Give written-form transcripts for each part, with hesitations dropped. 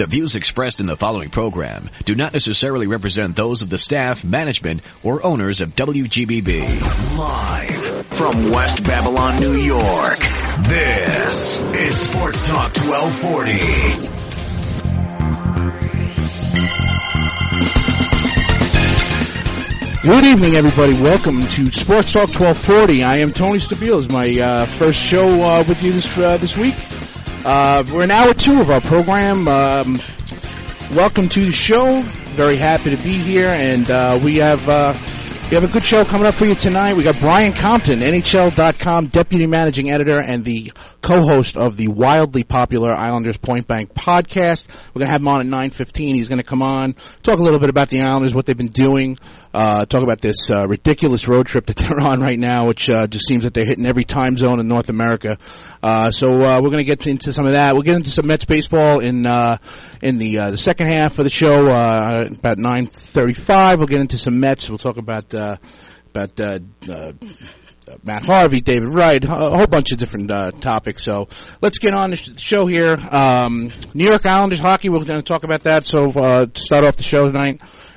The views expressed in the following program do not necessarily represent those of the staff, management, or owners of WGBB. Live from West Babylon, New York, this is Sports Talk 1240. Good evening, everybody. Welcome to Sports Talk 1240. I am Tony Stabile. It's my first show with you this week. We're in hour 2 of our program. Welcome to the show. Very happy to be here, and we have a good show coming up for you tonight. We got Brian Compton, NHL.com deputy managing editor and the co-host of the wildly popular Islanders Point Bank podcast. We're going to have him on at 9:15. He's going to come on, talk a little bit about the Islanders, what they've been doing, talk about this ridiculous road trip that they're on right now, which just seems that they're hitting every time zone in North America. So we're going to get into some of that. We'll get into some Mets baseball in the second half of the show, about 9:35. We'll get into some Mets. We'll talk about Matt Harvey, David Wright, a whole bunch of different topics. So let's get on the show here. New York Islanders hockey, we're going to talk about that. So to start off the show tonight,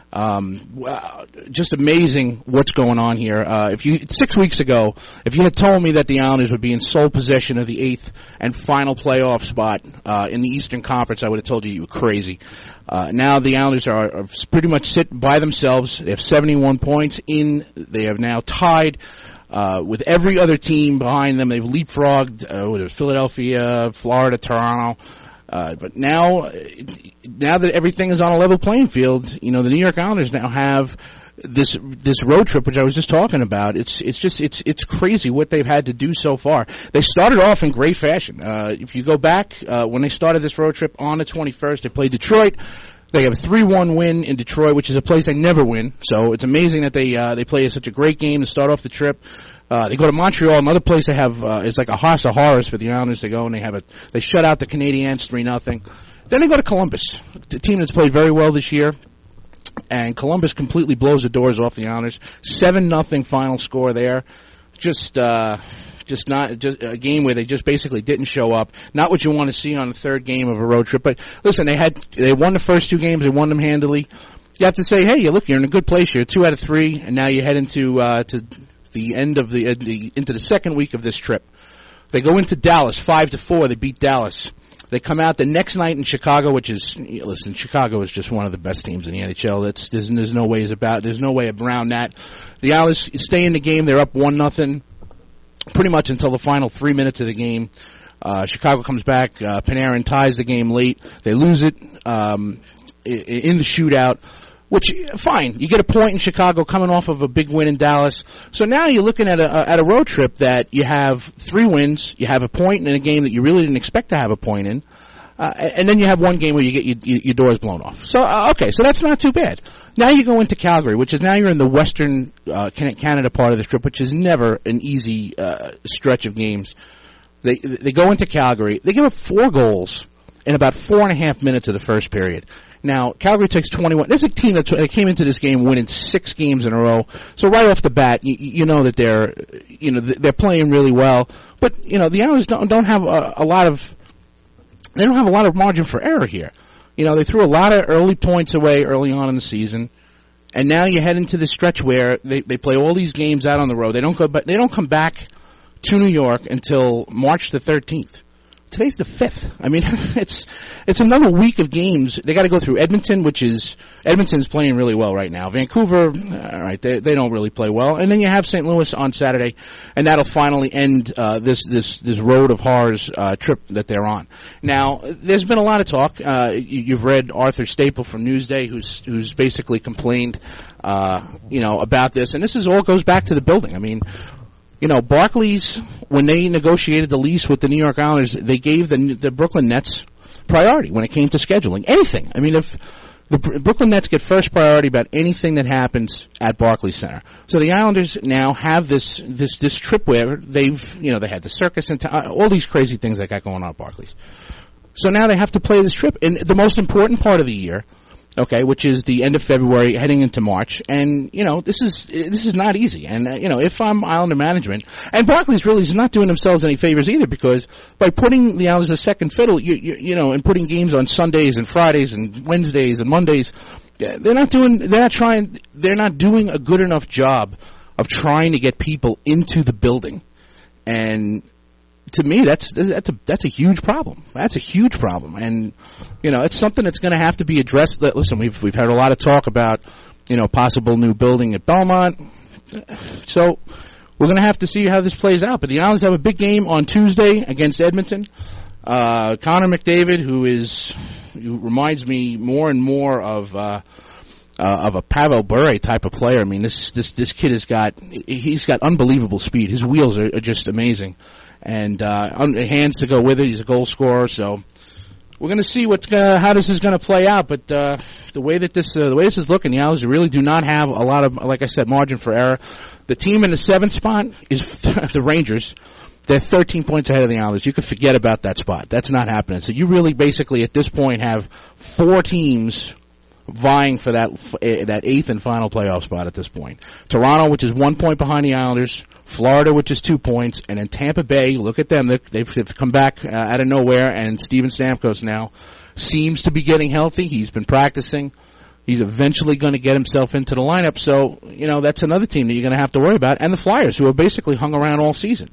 just amazing what's going on here. 6 weeks ago, if you had told me that the Islanders would be in sole possession of the 8th and final playoff spot in the Eastern Conference, I would have told you were crazy. Now the Islanders are pretty much sitting by themselves. They have 71 points in. They have now tied with every other team behind them. They've leapfrogged Philadelphia, Florida, Toronto. But now that everything is on a level playing field, the New York Islanders now have this road trip, which I was just talking about. It's crazy what they've had to do so far. They started off in great fashion. If you go back, when they started this road trip on the 21st, they played Detroit. They have a 3-1 win in Detroit, which is a place they never win. So it's amazing that they play such a great game to start off the trip. They go to Montreal, another place they have is like a house of horrors for the Islanders. They go and they shut out the Canadiens 3-0. Then they go to Columbus, the team that's played very well this year, and Columbus completely blows the doors off the Islanders. 7-0 final score there. Just a game where they just basically didn't show up. Not what you want to see on the third game of a road trip. But listen, they won the first 2 games. They won them handily. You have to say, hey, look, you're in a good place. You're 2 out of 3, and now you head into to the end of into the second week of this trip. They go into Dallas 5-4. They beat Dallas. They come out the next night in Chicago, which is Chicago is just one of the best teams in the NHL. There's no way around that. The Islanders stay in the game. They're up 1-0 pretty much until the final 3 minutes of the game. Chicago comes back. Panarin ties the game late. They lose it in the shootout. Which, fine, you get a point in Chicago coming off of a big win in Dallas. So now you're looking at a road trip that you have 3 wins, you have a point in a game that you really didn't expect to have a point in, and then you have 1 game where you get your doors blown off. So, so that's not too bad. Now you go into Calgary, which is now you're in the western Canada part of the trip, which is never an easy stretch of games. They go into Calgary. They give up 4 goals in about 4.5 minutes of the first period. Now, Calgary takes 21. This is a team that came into this game winning 6 games in a row. So right off the bat, you know that they're playing really well. But the Islanders don't have a lot of margin for error here. They threw a lot of early points away early on in the season, and now you head into this stretch where they play all these games out on the road. They don't come back to New York until March the 13th. Today's the 5th. I mean, it's another week of games. They got to go through Edmonton, Edmonton's playing really well right now. Vancouver, all right, they don't really play well. And then you have St. Louis on Saturday, and that'll finally end this road of horrors trip that they're on. Now, there's been a lot of talk. You've read Arthur Staple from Newsday, who's basically complained, about this, and this all goes back to the building. I mean, Barclays, when they negotiated the lease with the New York Islanders, they gave the Brooklyn Nets priority when it came to scheduling. Anything. I mean, if the Brooklyn Nets get first priority about anything that happens at Barclays Center. So the Islanders now have this trip where they had the circus and all these crazy things that got going on at Barclays. So now they have to play this trip. And the most important part of the year okay, which is the end of February, heading into March, and this is not easy. And if I'm Islander management, and Barclays really is not doing themselves any favors either, because by putting the Islanders as a second fiddle, and putting games on Sundays and Fridays and Wednesdays and Mondays, they're not doing a good enough job of trying to get people into the building. And to me, that's a huge problem. That's a huge problem, and it's something that's going to have to be addressed. Listen, we've had a lot of talk about possible new building at Belmont, so we're going to have to see how this plays out. But the Islanders have a big game on Tuesday against Edmonton. Connor McDavid, who reminds me more and more of a Pavel Bure type of player. I mean, this kid has got unbelievable speed. His wheels are just amazing. And hands to go with it. He's a goal scorer, so we're going to see how this is going to play out. But the way this is looking, the Islanders really do not have a lot of, like I said, margin for error. The team in the 7th spot is the Rangers. They're 13 points ahead of the Islanders. You could forget about that spot. That's not happening. So you really basically at this point have 4 teams vying for that 8th and final playoff spot at this point. Toronto, which is 1 point behind the Islanders. Florida, which is 2 points. And then Tampa Bay, look at them. They've come back out of nowhere. And Steven Stamkos now seems to be getting healthy. He's been practicing. He's eventually going to get himself into the lineup. So, that's another team that you're going to have to worry about. And the Flyers, who have basically hung around all season.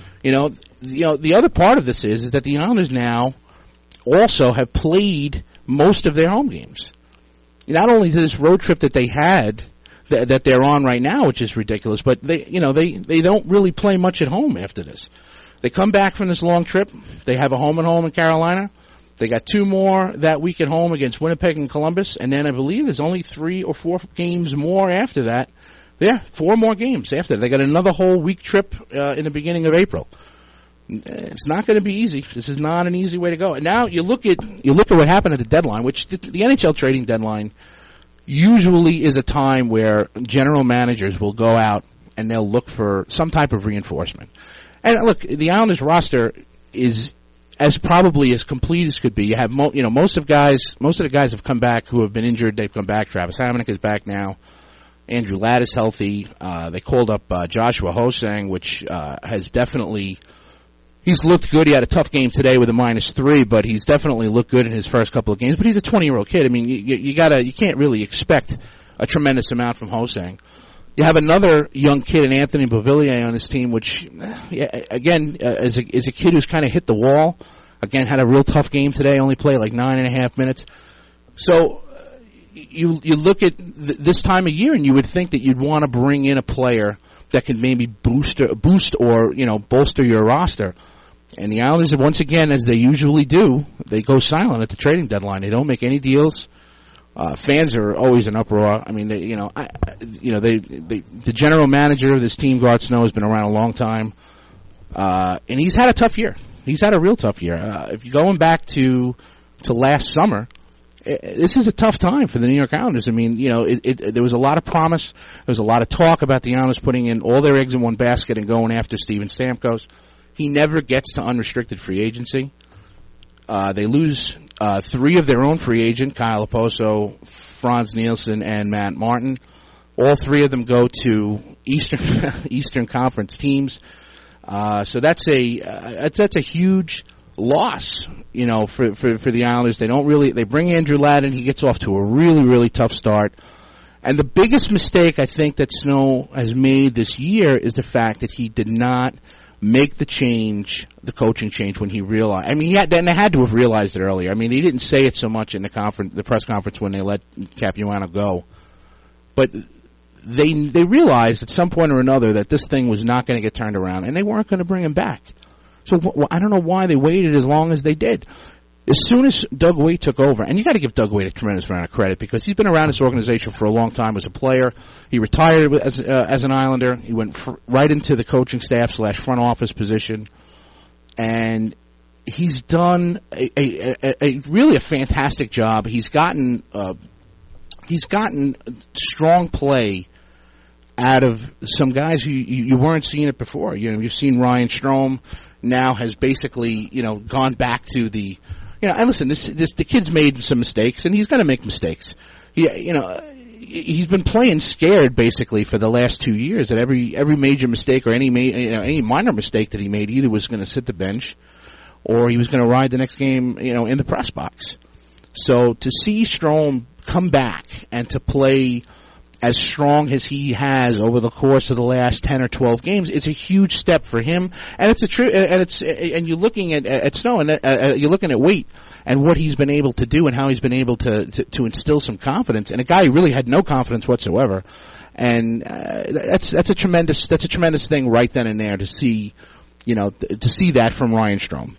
The other part of this is that the Islanders now also have played most of their home games. Not only this road trip that they had, that they're on right now, which is ridiculous, but they don't really play much at home after this. They come back from this long trip. They have a home and home in Carolina. They got 2 more that week at home against Winnipeg and Columbus, and then I believe there's only 3 or 4 games more after that. Yeah, 4 more games after that. They got another whole week trip in the beginning of April. It's not going to be easy. This is not an easy way to go. And now you look at what happened at the deadline, which the NHL trading deadline usually is a time where general managers will go out and they'll look for some type of reinforcement. And look, the Islanders roster is probably as complete as could be. You have most of the guys have come back who have been injured. They've come back. Travis Hamonic is back now. Andrew Ladd is healthy. They called up Joshua Ho-Sang, which has definitely. He's looked good. He had a tough game today with a -3, but he's definitely looked good in his first couple of games. But he's a 20-year-old kid. I mean, you can't really expect a tremendous amount from Ho-Sang. You have another young kid in Anthony Beauvillier on his team, which, again, is a kid who's kind of hit the wall. Again, had a real tough game today. Only played like 9.5 minutes. So you look at this time of year, and you would think that you'd want to bring in a player that can maybe boost or bolster your roster. And the Islanders, once again, as they usually do, they go silent at the trading deadline. They don't make any deals. Fans are always in uproar. I mean, the general manager of this team, Garth Snow, has been around a long time, and he's had a tough year. He's had a real tough year. If you're going back to last summer, this is a tough time for the New York Islanders. I mean, there was a lot of promise. There was a lot of talk about the Islanders putting in all their eggs in one basket and going after Steven Stamkos. He never gets to unrestricted free agency. They lose 3 of their own free agent, Kyle Oposo, Franz Nielsen, and Matt Martin. All 3 of them go to Eastern Conference teams. So that's a huge loss, for the Islanders. They bring Andrew Ladd in. He gets off to a really, really tough start. And the biggest mistake I think that Snow has made this year is the fact that he did not make the coaching change when he realized. I mean, they had to have realized it earlier. I mean, he didn't say it so much in the press conference when they let Capuano go, but they realized at some point or another that this thing was not going to get turned around, and they weren't going to bring him back. So I don't know why they waited as long as they did. As soon as Doug Weight took over, and you got to give Doug Weight a tremendous amount of credit because he's been around this organization for a long time as a player. He retired as an Islander. He went right into the coaching staff / front office position, and he's done a really fantastic job. He's gotten strong play out of some guys who you weren't seeing it before. You've seen Ryan Strome now has basically gone back to the And listen, the kid's made some mistakes, and he's going to make mistakes. He's been playing scared basically for the last 2 years. That every major mistake or any minor mistake that he made, either was going to sit the bench, or he was going to ride the next game, in the press box. So to see Strome come back and to play as strong as he has over the course of the last 10 or 12 games, it's a huge step for him. And and you're looking at Snow, and you're looking at Waite and what he's been able to do and how he's been able to instill some confidence. And a guy who really had no confidence whatsoever. And that's a tremendous thing right then and there to see, to see that from Ryan Strome.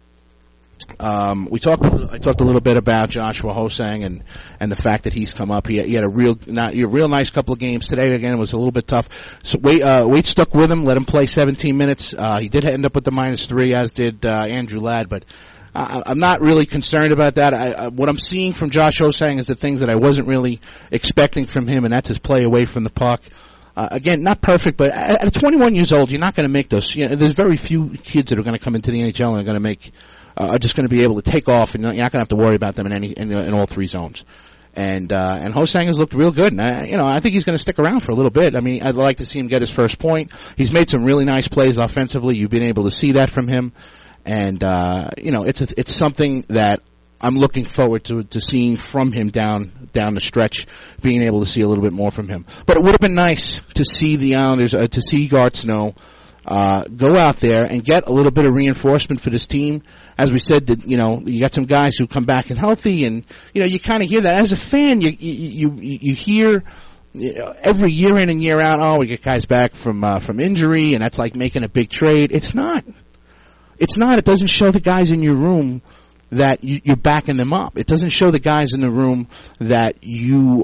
I talked a little bit about Joshua Ho-Sang and the fact that he's come up. He had a real nice couple of games today. Again, it was a little bit tough. So Waite stuck with him, let him play 17 minutes. He did end up with the -3, as did Andrew Ladd, but I'm not really concerned about that. What I'm seeing from Josh Ho-Sang is the things that I wasn't really expecting from him, and that's his play away from the puck. Again, not perfect, but at 21 years old, you're not going to make those. There's very few kids that are going to come into the NHL and are going to make. Are just going to be able to take off, and you're not going to have to worry about them in all three zones. And Ho-Sang has looked real good, and I think he's going to stick around for a little bit. I mean, I'd like to see him get his first point. He's made some really nice plays offensively. You've been able to see that from him, and it's something that I'm looking forward to seeing from him down the stretch, being able to see a little bit more from him. But it would have been nice to see the Islanders, to see Garth Snow go out there and get a little bit of reinforcement for this team. As we said, that you got some guys who come back and healthy, and you kind of hear that as a fan. You hear every year in and year out, oh, we get guys back from injury, and that's like making a big trade. It's not. It doesn't show the guys in your room that you're backing them up. It doesn't show the guys in the room that you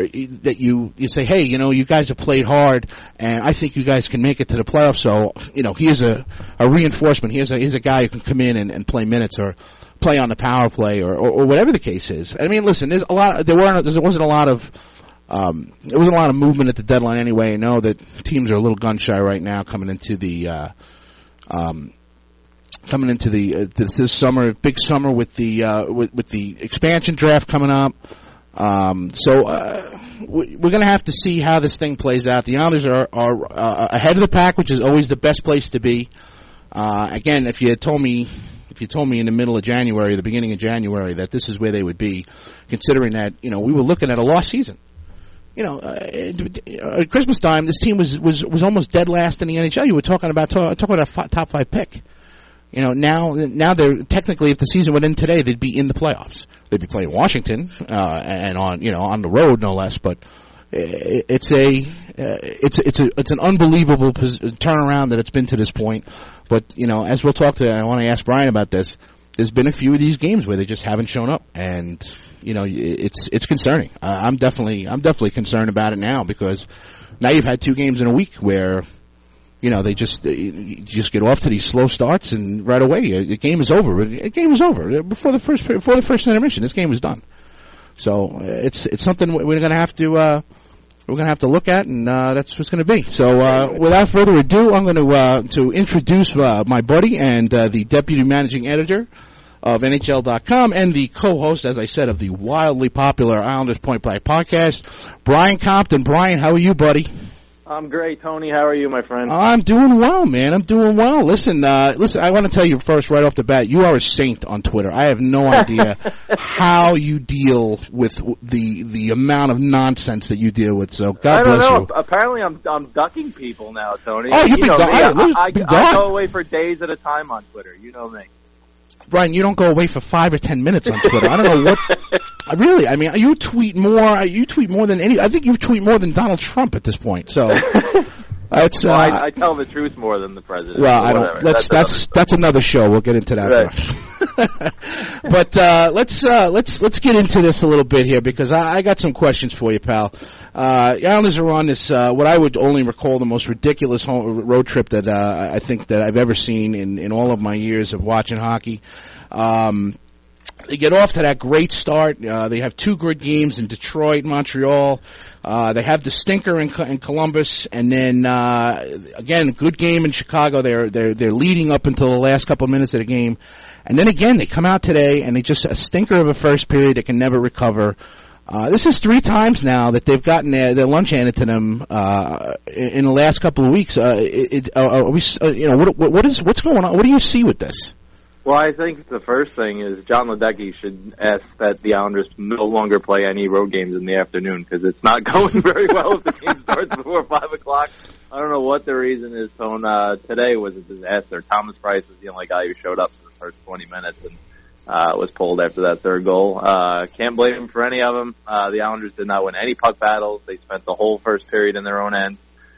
say, hey, you guys have played hard, and I think you guys can make it to the playoffs. So, here's a reinforcement. Here's a guy who can come in and play minutes or play on the power play or whatever the case is. I mean, listen, there wasn't a lot of movement at the deadline anyway. I know that teams are a little gun shy right now coming into this summer, big summer with the expansion draft coming up. We're going to have to see how this thing plays out. The Islanders are ahead of the pack, which is always the best place to be. Again, if you had told me in the middle of January, the beginning of January, that this is where they would be, considering that we were looking at a lost season. At Christmas time, this team was almost dead last in the NHL. You were talking about a top 5 pick. Now they're technically, if the season went in today, they'd be in the playoffs. They'd be playing Washington, and on the road, no less. But it's an unbelievable turnaround that it's been to this point. But as we'll talk I want to ask Brian about this. There's been a few of these games where they just haven't shown up, and it's concerning. I'm definitely concerned about it now, because now you've had 2 games in a week where. You just get off to these slow starts, and right away the game is over. The game was over before the first intermission. This game was done. So it's something we're going to have to look at, and that's what's going to be. So without further ado, I'm going to introduce my buddy and the deputy managing editor of NHL.com and the co-host, as I said, of the wildly popular Islanders Point Blank podcast, Brian Compton. Brian, how are you, buddy? I'm great, Tony. How are you, my friend? I'm doing well, man. I'm doing well. Listen, I want to tell you first, right off the bat, you are a saint on Twitter. I have no idea how you deal with the amount of nonsense that you deal with. So God bless you. Apparently, I'm ducking people now, Tony. Oh, you've been gone. I go away for days at a time on Twitter. You know me. Brian, you don't go away for 5 or 10 minutes on Twitter. I don't know what. Really, I mean, you tweet more. You tweet more than any. I think you tweet more than Donald Trump at this point. So, it's. I tell the truth more than the president. Well, I don't. That's another show. We'll get into that. Right. But let's get into this a little bit here, because I got some questions for you, pal. Islanders are on this what I would only recall the most ridiculous road trip that I think that I've ever seen in all of my years of watching hockey. They get off to that great start. They have 2 good games in Detroit, Montreal. They have the stinker in Columbus, and then again, good game in Chicago. They're leading up until the last couple of minutes of the game, And then again, they come out today and they just a stinker of a first period that can never recover. This is 3 times now that they've gotten their lunch handed to them in the last couple of weeks. Are we, what's going on? What do you see with this? Well, I think the first thing is John Ledecky should ask that the Islanders no longer play any road games in the afternoon because it's not going very well if the game starts before 5 o'clock. I don't know what the reason is, Tone. Today was a disaster. Thomas Price was the only guy who showed up for the first 20 minutes and was pulled after that third goal. Can't blame him for any of them. The Islanders did not win any puck battles. They spent the whole first period in their own end.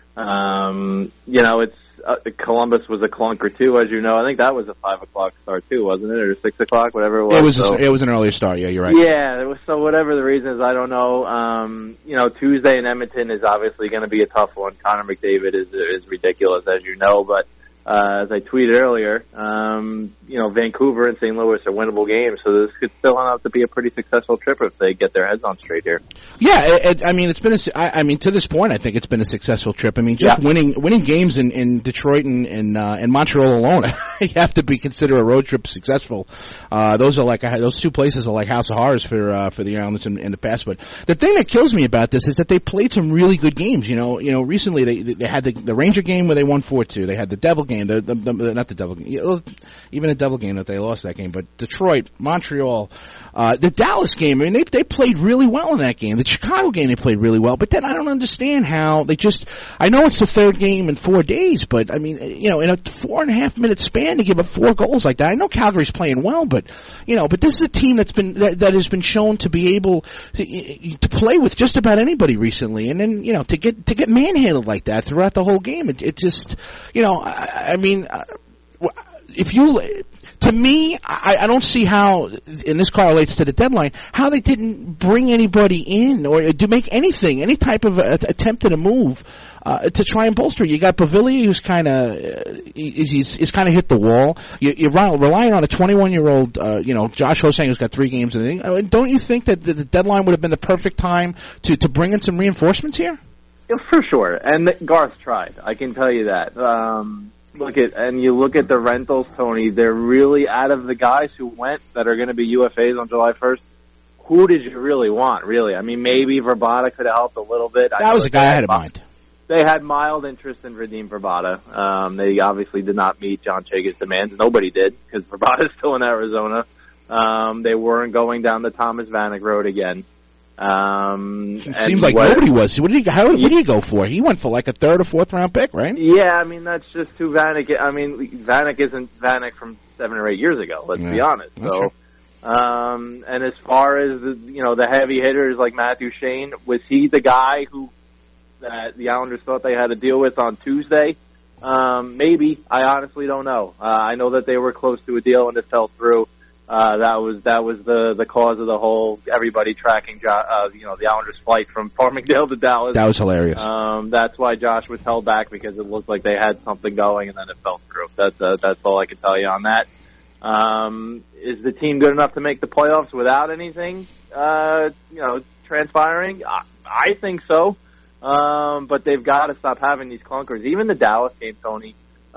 It's Columbus was a clunker too, as you know. I think that was a 5 o'clock start too, wasn't it, or 6 o'clock, whatever it was. It was an earlier start. Yeah, you're right. Yeah, so whatever the reason is, I don't know. Tuesday in Edmonton is obviously going to be a tough one. Connor McDavid is ridiculous, as you know, but. As I tweeted earlier, Vancouver and St. Louis are winnable games, so this could still end up to be a pretty successful trip if they get their heads on straight here. Yeah, it's been to this point, I think it's been a successful trip. I mean, just winning games in Detroit and Montreal alone, you have to be considered a road trip successful. Those 2 places are like House of Horrors for the Islanders in the past. But the thing that kills me about this is that they played some really good games. Recently they had the Ranger game where they won 4-2. They had the Devil game. Not the Devil game. Even the Devil game that they lost that game. But Detroit, Montreal, the Dallas game. I mean, they played really well in that game. The Chicago game they played really well. But then I don't understand how they just. I know it's the third game in 4 days, but I mean, in a 4.5 minute span to give up 4 goals like that. I know Calgary's playing well, but this is a team that has been shown to be able to play with just about anybody recently, and then to get manhandled like that throughout the whole game. It just to me, I don't see how, and this correlates to the deadline, how they didn't bring anybody in or to make any type of attempt at a move to try and bolster. You got Pavilli, who's kind of he's kind of hit the wall. You're relying on a 21-year-old, Josh Ho-Sang, who's got 3 games in the thing. Don't you think that the deadline would have been the perfect time to bring in some reinforcements here? Yeah, for sure, and Garth tried. I can tell you that. You look at the rentals, Tony. They're really, out of the guys who went that are going to be UFAs on July 1st. Who did you really want? Really, I mean, maybe Vrbata could have helped a little bit. That was a guy I had in mind. They had mild interest in Radim Vrbata. They obviously did not meet John Chega's demands. Nobody did, because Vrbata's still in Arizona. They weren't going down the Thomas Vanek road again. It seems like nobody was. What did he go for? He went for like a 3rd or 4th round pick, right? Yeah, I mean, that's just who Vanek. I mean, Vanek isn't Vanek from 7 or 8 years ago. Let's be honest. So, and as far as the heavy hitters like Matthew Shane, was he the guy that the Islanders thought they had to deal with on Tuesday? Maybe. I honestly don't know. I know that they were close to a deal and it fell through. That was the cause of the whole everybody tracking the Islanders' flight from Farmingdale to Dallas. That was hilarious. That's why Josh was held back, because it looked like they had something going and then it fell through. That's all I can tell you on that. Is the team good enough to make the playoffs without anything transpiring? I think so. But they've got to stop having these clunkers. Even the Dallas game, Tony.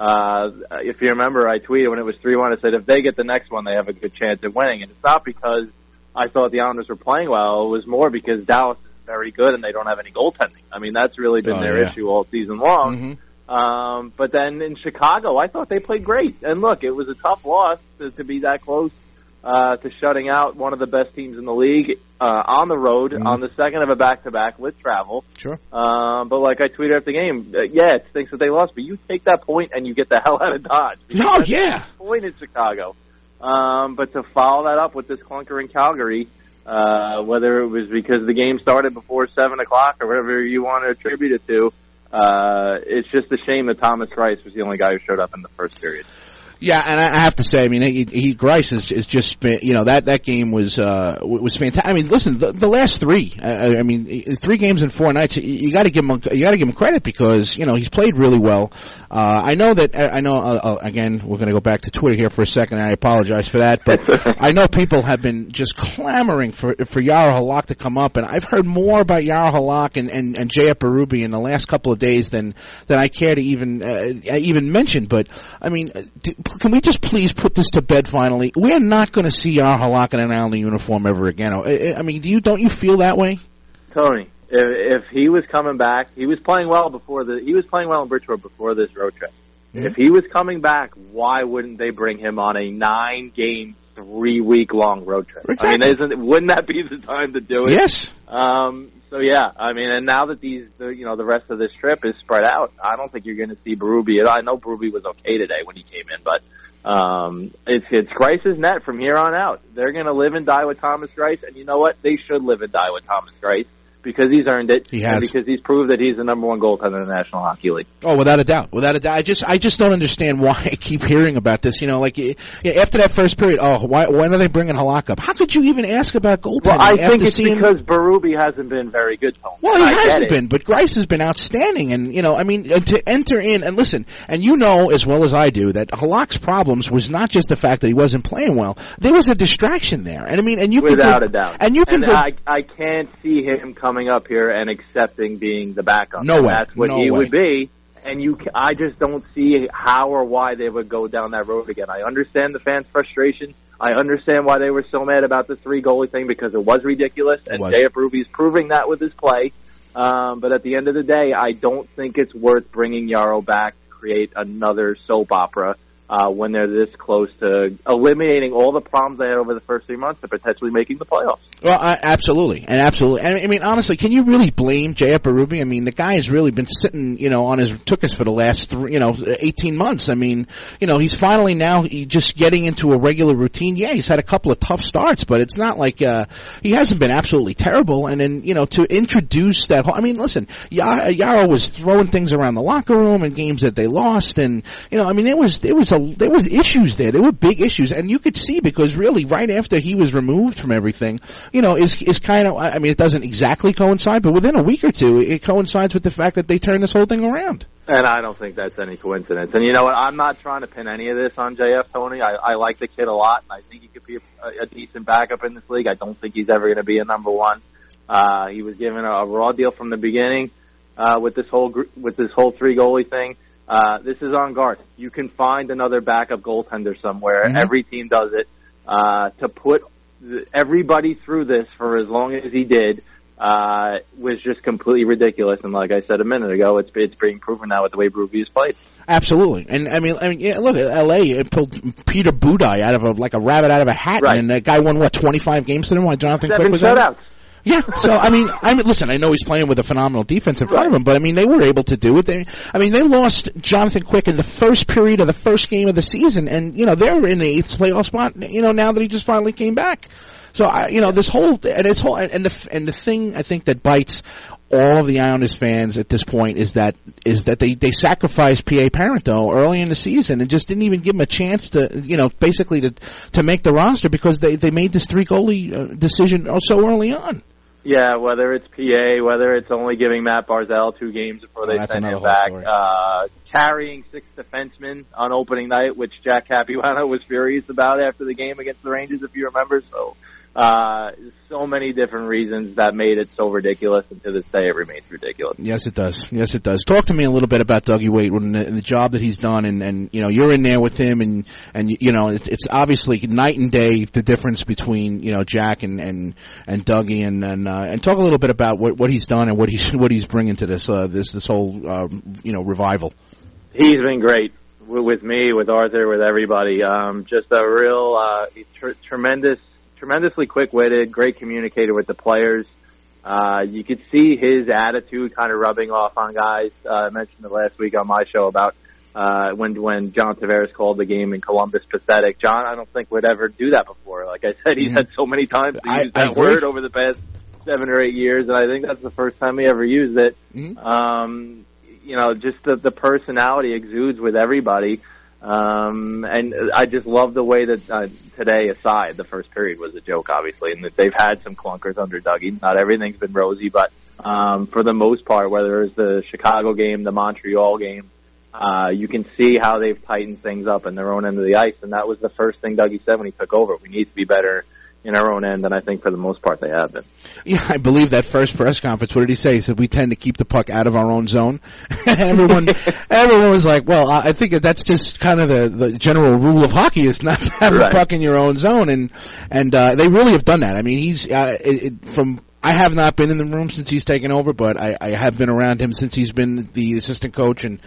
If you remember, I tweeted when it was 3-1, I said if they get the next one, they have a good chance at winning. And it's not because I thought the Islanders were playing well. It was more because Dallas is very good and they don't have any goaltending. I mean, that's really been their issue all season long. Mm-hmm. But then in Chicago, I thought they played great. And look, it was a tough loss to be that close to shutting out one of the best teams in the league on the road on the second of a back-to-back with travel. Sure. But like I tweeted after the game, it stinks that they lost, but you take that point and you get the hell out of Dodge. Oh, yeah. Point in Chicago. But to follow that up with this clunker in Calgary, whether it was because the game started before 7 o'clock or whatever you want to attribute it to, it's just a shame that Thomas Greiss was the only guy who showed up in the first period. Yeah, and I have to say, I mean, Greiss is just been, that game was fantastic. I mean, listen, the last 3, 3 games in 4 nights, you got to give him credit because he's played really well. I know again, we're going to go back to Twitter here for a second, and I apologize for that, but I know people have been just clamoring for Jaro Halak to come up, and I've heard more about Jaro Halak and Jaya Berube in the last couple of days than I care to even mention. But I mean, can we just please put this to bed finally? We're not going to see Yaro Halak in an Islander uniform ever again. I mean, don't you feel that way? Tony, if he was coming back, he was playing well in Bridgeport before this road trip. Mm-hmm. If he was coming back, why wouldn't they bring him on a 9-game, 3-week-long road trip? Exactly. I mean, wouldn't that be the time to do it? Yes. So yeah, I mean, and now that the rest of this trip is spread out, I don't think you're going to see Berube. I know Berube was okay today when he came in, but it's Grice's net from here on out. They're going to live and die with Thomas Greiss, and you know what? They should live and die with Thomas Greiss because he's earned it. He has. And because he's proved that he's the number one goaltender in the National Hockey League. Oh, without a doubt. I just don't understand why I keep hearing about this. You know, like after that first period, when are they bringing Halak up? How could you even ask about goaltending? Well, I think it's because Berube hasn't been very good, Tony. Well, he hasn't been, but Greiss has been outstanding. And, I mean, to enter in, and listen, and you know as well as I do that Halak's problems was not just the fact that he wasn't playing well. There was a distraction there. And I mean, and you without a doubt. And you can I can't see him coming up here and accepting being the backup. No way. That's what he would be. And I just don't see how or why they would go down that road again. I understand the fans' frustration. I understand why they were so mad about the 3-goalie thing because it was ridiculous. And J.F. Berube's proving that with his play. But at the end of the day, I don't think it's worth bringing Yaro back to create another soap opera when they're this close to eliminating all the problems they had over the first 3 months and potentially making the playoffs. Well, absolutely. I mean, honestly, can you really blame J.F. Berube? I mean, the guy has really been sitting, on his tuchus for the last 18 months. I mean, he's finally now just getting into a regular routine. Yeah, he's had a couple of tough starts, but it's not like he hasn't been absolutely terrible. And then, to introduce that whole, I mean, listen, Yaro was throwing things around the locker room in games that they lost, and I mean, there was issues there. There were big issues, and you could see because really right after he was removed from everything, is kind of, I mean, it doesn't exactly coincide, but within a week or two, it coincides with the fact that they turned this whole thing around. And I don't think that's any coincidence. And you know what? I'm not trying to pin any of this on JF, Tony. I like the kid a lot. I think he could be a decent backup in this league. I don't think he's ever going to be a number one. He was given a raw deal from the beginning with this whole 3-goalie thing. This is on guard. You can find another backup goaltender somewhere. Mm-hmm. Every team does it. To put everybody through this for as long as he did was just completely ridiculous. And like I said a minute ago, it's being proven now with the way Berube has played. Absolutely. And I mean, yeah, look, L.A. pulled Peter Budaj out of a rabbit out of a hat, right. And that guy won 25 games to them while Jonathan Quick was out. Yeah, so I mean, listen, I know he's playing with a phenomenal defense in front of him, but I mean, they were able to do it. They lost Jonathan Quick in the first period of the first game of the season, and they're in the 8th playoff spot. Now that he just finally came back, so this whole and the thing I think that bites all of the Islanders fans at this point is that they sacrificed P.A. Parento early in the season and just didn't even give him a chance to basically to make the roster because they made this 3-goalie decision so early on. Yeah, whether it's PA, whether it's only giving Matt Barzal 2 games before they send him back, carrying 6 defensemen on opening night, which Jack Capuano was furious about after the game against the Rangers, if you remember. So many different reasons that made it so ridiculous, and to this day it remains ridiculous. Yes, it does. Yes, it does. Talk to me a little bit about Dougie Weight and the job that he's done, and you're in there with him, and it's obviously night and day the difference between Jack and Dougie, and talk a little bit about what he's done and what he's bringing to this whole revival. He's been great with me, with Arthur, with everybody. Just a real tremendously quick-witted, great communicator with the players. You could see his attitude kind of rubbing off on guys. I mentioned it last week on my show about when John Tavares called the game in Columbus pathetic. John, I don't think would ever do that before. Like I said, he's had so many times to use that word over the past 7 or 8 years, and I think that's the first time he ever used it. Mm-hmm. Just the personality exudes with everybody. And I just love the way that today aside, the first period was a joke, obviously, and that they've had some clunkers under Dougie. Not everything's been rosy, but for the most part, whether it's the Chicago game, the Montreal game, you can see how they've tightened things up in their own end of the ice, and that was the first thing Dougie said when he took over. We need to be better in our own end, and I think for the most part they have been. Yeah, I believe that first press conference. What did he say? He said we tend to keep the puck out of our own zone. everyone was like, well, I think that's just kind of the general rule of hockey is not to have the puck in your own zone, and they really have done that. I mean, he's I have not been in the room since he's taken over, but I have been around him since he's been the assistant coach, and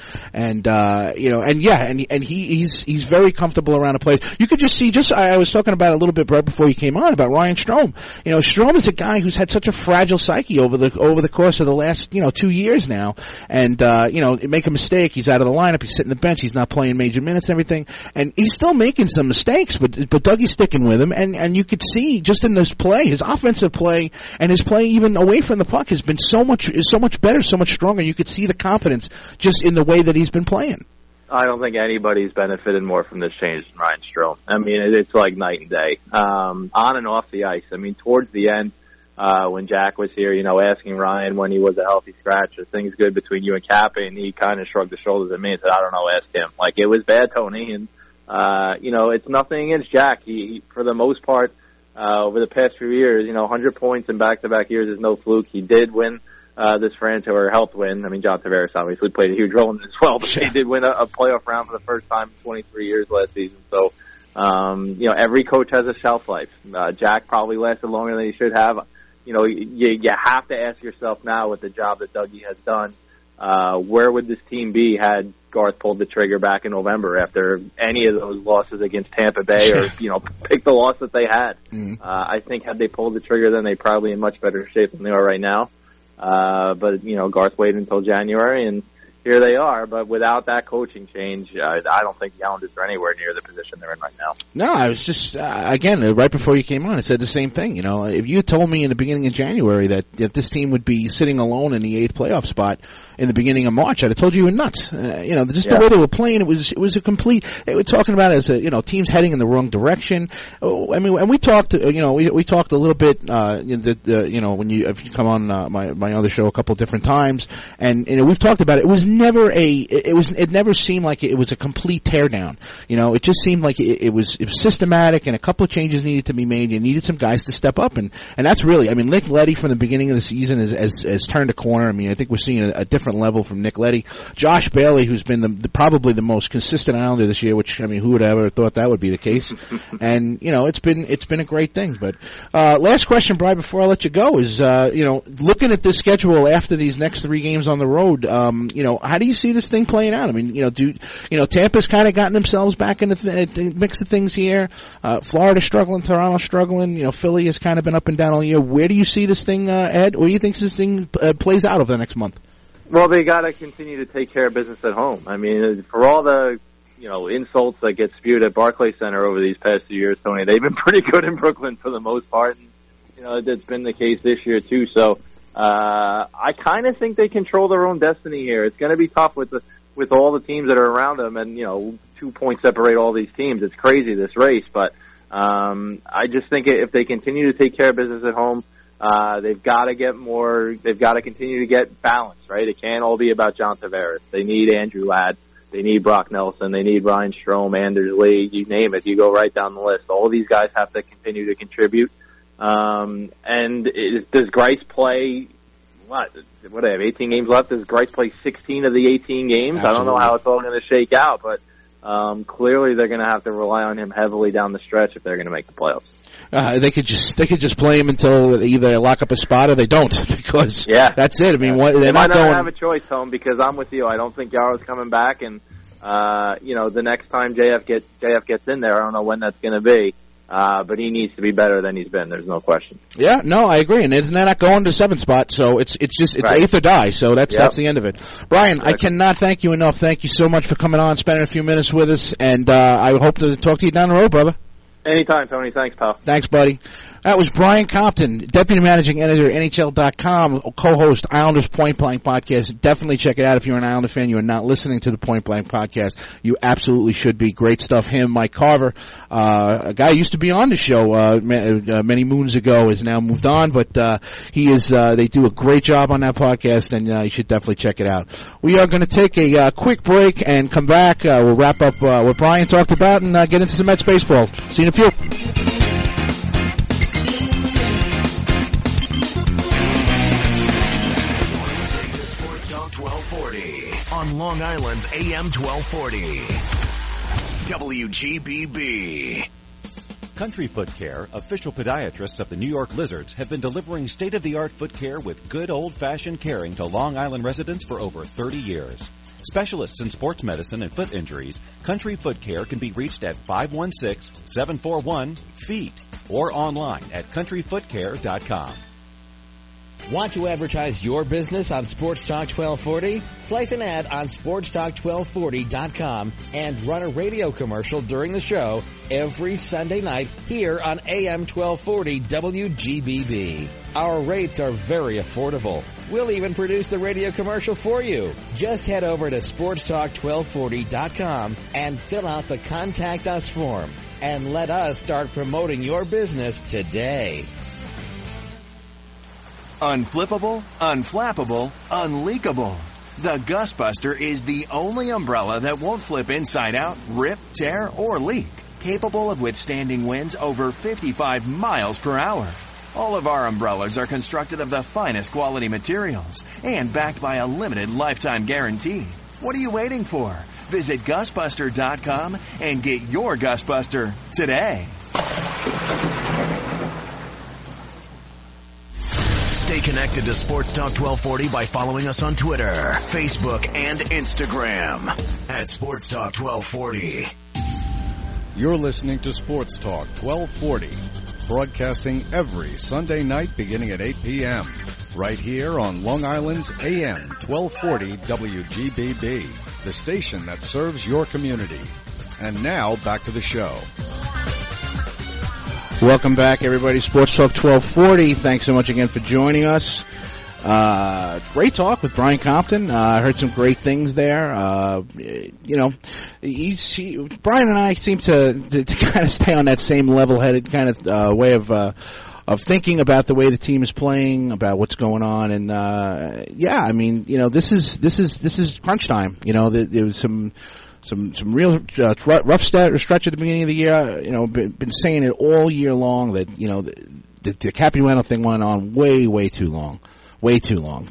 he's very comfortable around the place. You could just see, I was talking about a little bit right before you came on about Ryan Strome. You know, Strome is a guy who's had such a fragile psyche over the course of the last 2 years now, and make a mistake, he's out of the lineup, he's sitting on the bench, he's not playing major minutes and everything, and he's still making some mistakes, but Dougie's sticking with him, and you could see just in this play, his offensive play and his play even away from the puck has been so much better, so much stronger. You could see the confidence just in the way that he's been playing. I don't think anybody's benefited more from this change than Ryan Strome. I mean, it's like night and day. On and off the ice. I mean, towards the end, when Jack was here, asking Ryan when he was a healthy scratch, are things good between you and Cappy? And he kind of shrugged his shoulders at me and said, I don't know, ask him. Like, it was bad, Tony. And, it's nothing against Jack. He for the most part, over the past few years, 100 points in back-to-back years is no fluke. He did win this franchise, or helped win. I mean, John Tavares obviously played a huge role in it as well, but he did win a playoff round for the first time in 23 years last season. So, every coach has a shelf life. Jack probably lasted longer than he should have. You have to ask yourself now with the job that Dougie has done, where would this team be had Garth pulled the trigger back in November after any of those losses against Tampa Bay, or pick the loss that they had. I think had they pulled the trigger, then they're probably in much better shape than they are right now. But Garth waited until January, and here they are. But without that coaching change, I don't think the Islanders are anywhere near the position they're in right now. No, I was just again right before you came on, I said the same thing. If you had told me in the beginning of January that this team would be sitting alone in the 8th playoff spot in the beginning of March, I'd have told you were nuts. The way they were playing, it was a complete. They were talking about it as teams heading in the wrong direction. I mean, and we talked, we talked a little bit, if you come on my other show a couple of different times, and we've talked about it. It never seemed like it was a complete teardown. It just seemed like it was systematic, and a couple of changes needed to be made. You needed some guys to step up, and that's really. I mean, Nick Leddy from the beginning of the season has turned a corner. I mean, I think we're seeing a different level from Nick Leddy. Josh Bailey, who's been probably the most consistent Islander this year, which, I mean, who would have ever thought that would be the case? And, it's been a great thing. But, last question, Brian, before I let you go is, looking at this schedule after these next 3 games on the road, how do you see this thing playing out? I mean, Tampa's kind of gotten themselves back in the mix of things here. Florida struggling, Toronto struggling, Philly has kind of been up and down all year. Where do you see this thing, Ed? Where do you think this thing plays out over the next month? Well, they got to continue to take care of business at home. I mean, for all the, insults that get spewed at Barclays Center over these past 2 years, Tony, they've been pretty good in Brooklyn for the most part. And, that's been the case this year, too. So, I kind of think they control their own destiny here. It's going to be tough with all the teams that are around them, and, 2 points separate all these teams. It's crazy, this race. But, I just think if they continue to take care of business at home, they've got to get more. They've got to continue to get balance, right? It can't all be about John Tavares. They need Andrew Ladd. They need Brock Nelson. They need Ryan Strome, Anders Lee. You name it. You go right down the list. All these guys have to continue to contribute. Does Greiss play? What do they have? 18 games left. Does Greiss play 16 of the 18 games? Absolutely. I don't know how it's all going to shake out, but clearly they're going to have to rely on him heavily down the stretch if they're going to make the playoffs. They could just play him until either they lock up a spot or they don't, because that's it. I mean, they might not have a choice, Tom, because I'm with you. I don't think Yarrow's coming back, and the next time JF gets in there, I don't know when that's going to be. But he needs to be better than he's been. There's no question. Yeah, no, I agree. And they're not going to 7th spot, so it's right. 8th or die. So that's the end of it. Brian, exactly. I cannot thank you enough. Thank you so much for coming on, spending a few minutes with us, and I hope to talk to you down the road, brother. Anytime, Tony. Thanks, pal. Thanks, buddy. That was Brian Compton, Deputy Managing Editor, NHL.com, co-host, Islanders Point Blank Podcast. Definitely check it out if you're an Islander fan. You are not listening to the Point Blank Podcast. You absolutely should be. Great stuff. Him, Mike Carver, a guy who used to be on the show many moons ago, has now moved on, but he is. They do a great job on that podcast, and you should definitely check it out. We are going to take a quick break and come back. We'll wrap up what Brian talked about and get into some Mets baseball. See you in a few. on Long Island's AM 1240. WGBB. Country Foot Care, official podiatrists of the New York Lizards, have been delivering state-of-the-art foot care with good old-fashioned caring to Long Island residents for over 30 years. Specialists in sports medicine and foot injuries, Country Foot Care can be reached at 516-741-FEET or online at countryfootcare.com. Want to advertise your business on Sports Talk 1240? Place an ad on sportstalk1240.com and run a radio commercial during the show every Sunday night here on AM 1240 WGBB. Our rates are very affordable. We'll even produce the radio commercial for you. Just head over to sportstalk1240.com and fill out the Contact Us form and let us start promoting your business today. Unflippable, unflappable, unleakable. The Gusbuster is the only umbrella that won't flip inside out, rip, tear, or leak. Capable of withstanding winds over 55 miles per hour. All of our umbrellas are constructed of the finest quality materials and backed by a limited lifetime guarantee. What are you waiting for? Visit Gusbuster.com and get your Gusbuster today. Stay connected to Sports Talk 1240 by following us on Twitter, Facebook, and Instagram at Sports Talk 1240. You're listening to Sports Talk 1240, broadcasting every Sunday night beginning at 8 p.m. right here on Long Island's AM 1240 WGBB, the station that serves your community. And now, back to the show. Welcome back, everybody. Sports Talk 1240. Thanks so much again for joining us. Great talk with Brian Compton. I heard some great things there. Brian and I seem to kind of stay on that same level-headed kind of way of thinking about the way the team is playing, about what's going on, and this is crunch time. There was some real rough stretch at the beginning of the year. Been saying it all year long that the Capuano thing went on way too long. Brian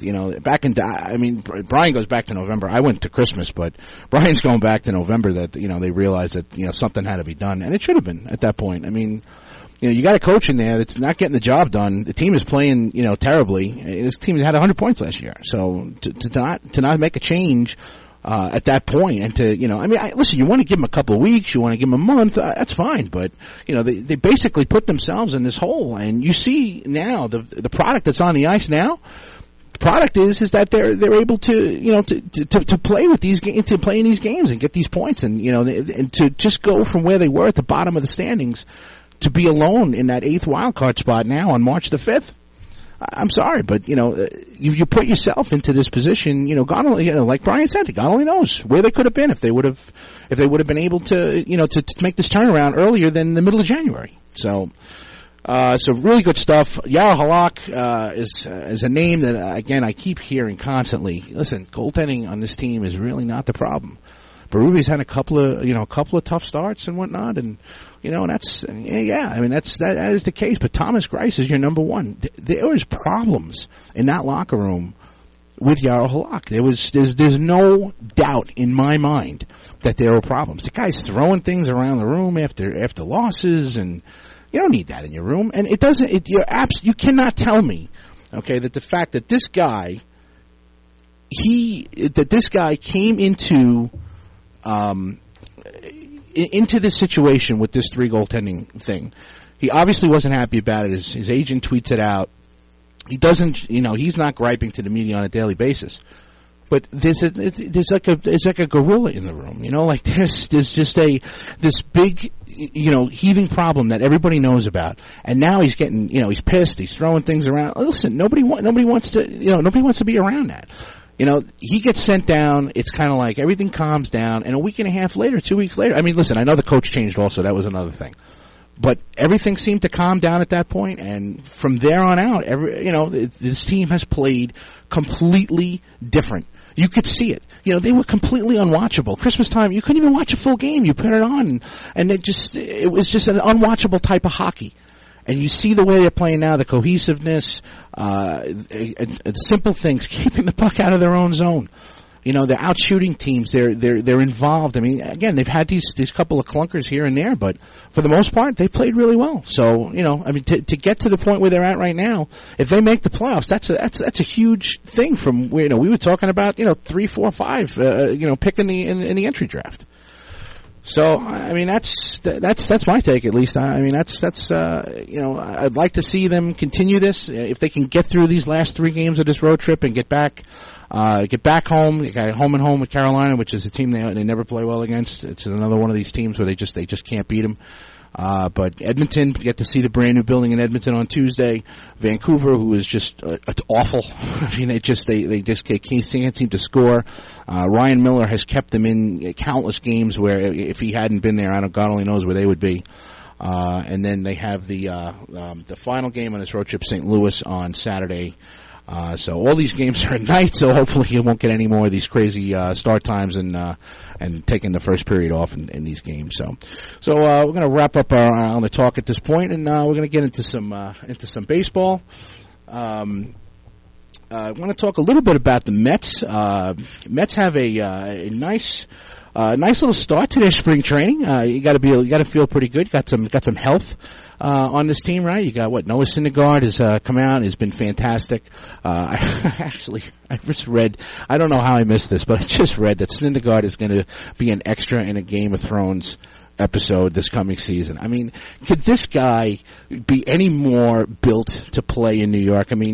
goes back to November. I went to Christmas, but Brian's going back to November. That they realized that something had to be done, and it should have been at that point. You got a coach in there that's not getting the job done. The team is playing terribly. This team had 100 points last year, so to not make a change. At that point, and listen, you want to give them a couple of weeks, you want to give them a month, that's fine, but, they basically put themselves in this hole, and you see now the product that's on the ice now, the product is that they're able to play with these games, to play in these games and get these points, and, and to just go from where they were at the bottom of the standings to be alone in that 8th wildcard spot now on March the 5th. I'm sorry, but you put yourself into this position. God only, like Brian said, God only knows where they could have been if they would have been able to, to make this turnaround earlier than the middle of January. So really good stuff. Yaro Halak is a name that again I keep hearing constantly. Listen, goaltending on this team is really not the problem. Berube had a couple of tough starts and whatnot, and that is the case. But Thomas Greiss is your number one. There was problems in that locker room with Yaro Halak. There's no doubt in my mind that there were problems. The guy's throwing things around the room after losses, and you don't need that in your room. And you cannot tell me, okay, that the fact that this guy came into this situation with this 3 goaltending thing. He obviously wasn't happy about it. His agent tweets it out. He doesn't, he's not griping to the media on a daily basis. But there's like a gorilla in the room, like there's just this big, heaving problem that everybody knows about. And now he's getting, he's pissed. He's throwing things around. Listen, nobody wants to be around that. He gets sent down. It's kind of like everything calms down, and a week and a half later, 2 weeks later. Listen, I know the coach changed also. That was another thing. But everything seemed to calm down at that point, and from there on out, this team has played completely different. You could see it. They were completely unwatchable. Christmas time, you couldn't even watch a full game. You put it on, and it was just an unwatchable type of hockey. And you see the way they're playing now, the cohesiveness, simple things, keeping the puck out of their own zone. They're out shooting teams. They're involved. I mean, again, they've had these couple of clunkers here and there, but for the most part, they played really well. So, I mean, to get to the point where they're at right now, if they make the playoffs, that's a huge thing from where, we were talking about, 3, 4, 5, picking in the entry draft. So, I mean, that's my take, at least. I mean, that's I'd like to see them continue this. If they can get through these last 3 games of this road trip and get back home. They got home and home with Carolina, which is a team they never play well against. It's another one of these teams where they just can't beat them. But Edmonton, get to see the brand new building in Edmonton on Tuesday. Vancouver, who is just awful. I mean, they can't seem to score. Ryan Miller has kept them in countless games where if he hadn't been there, God only knows where they would be. And then they have the final game on this road trip, St. Louis, on Saturday. So all these games are at night, so hopefully you won't get any more of these crazy start times and taking the first period off in these games. So we're going to wrap up on the talk at this point, and we're going to get into some baseball. I want to talk a little bit about the Mets. Mets have a nice little start to their spring training. You got to feel pretty good. Got some health on this team, right? You got Noah Syndergaard has come out and has been fantastic. I just read, I don't know how I missed this, but I just read that Syndergaard is going to be an extra in a Game of Thrones episode this coming season. I mean, could this guy be any more built to play in New York? I mean,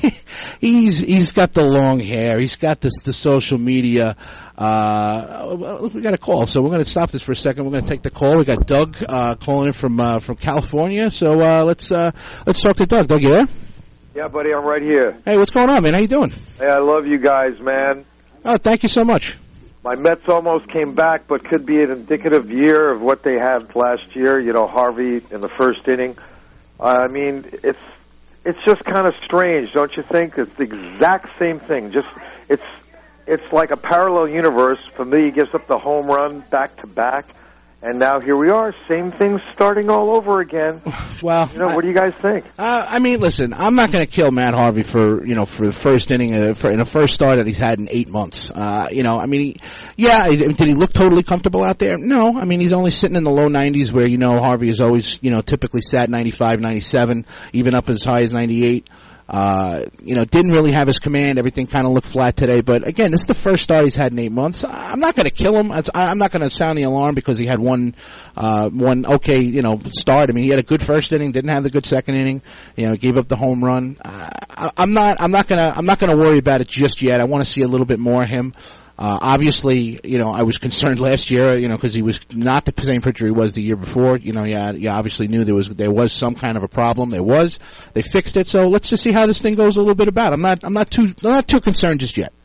he's got the long hair, he's got the social media. We got a call, so we're going to stop this for a second. We're going to take the call. We got Doug calling in from California. So let's talk to Doug. Doug, you there? Yeah, buddy, I'm right here. Hey, what's going on, man? How you doing? Hey, I love you guys, man. Oh, thank you so much. My Mets almost came back, but could be an indicative year of what they had last year. Harvey in the first inning. I mean, it's just kind of strange, don't you think? It's the exact same thing. It's like a parallel universe. For me, he gives up the home run back to back, and now here we are, same thing starting all over again. Well, what do you guys think? I mean, listen, I'm not going to kill Matt Harvey for the first inning in the first start that he's had in 8 months. I mean, did he look totally comfortable out there? No. I mean, he's only sitting in the low 90s where Harvey is always typically sat 95, 97, even up as high as 98. Didn't really have his command. Everything kind of looked flat today. But again, this is the first start he's had in 8 months. I'm not going to kill him. I'm not going to sound the alarm because he had one okay, start. I mean, he had a good first inning, didn't have the good second inning. Gave up the home run. I'm not going to worry about it just yet. I want to see a little bit more of him. Obviously, I was concerned last year, because he was not the same pitcher he was the year before. You obviously knew there was some kind of a problem. They fixed it. So let's just see how this thing goes a little bit about. I'm not too concerned just yet.